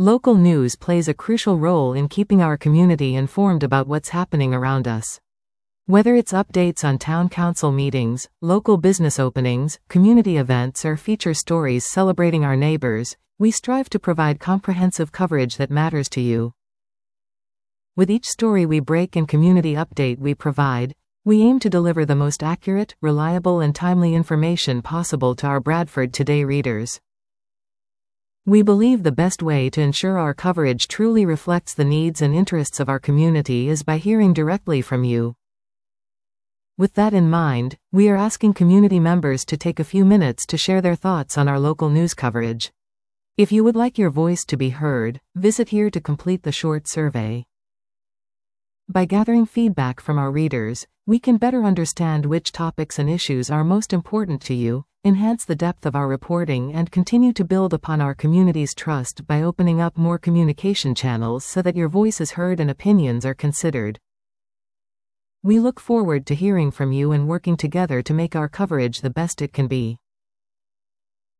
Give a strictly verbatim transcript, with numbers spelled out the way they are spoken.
Local news plays a crucial role in keeping our community informed about what's happening around us. Whether it's updates on town council meetings, local business openings, community events, or feature stories celebrating our neighbors, we strive to provide comprehensive coverage that matters to you. With each story we break and community update we provide, we aim to deliver the most accurate, reliable, and timely information possible to our Bradford Today readers. We believe the best way to ensure our coverage truly reflects the needs and interests of our community is by hearing directly from you. With that in mind, we are asking community members to take a few minutes to share their thoughts on our local news coverage. If you would like your voice to be heard, visit here to complete the short survey. By gathering feedback from our readers, we can better understand which topics and issues are most important to you, enhance the depth of our reporting, and continue to build upon our community's trust by opening up more communication channels so that your voice is heard and opinions are considered. We look forward to hearing from you and working together to make our coverage the best it can be.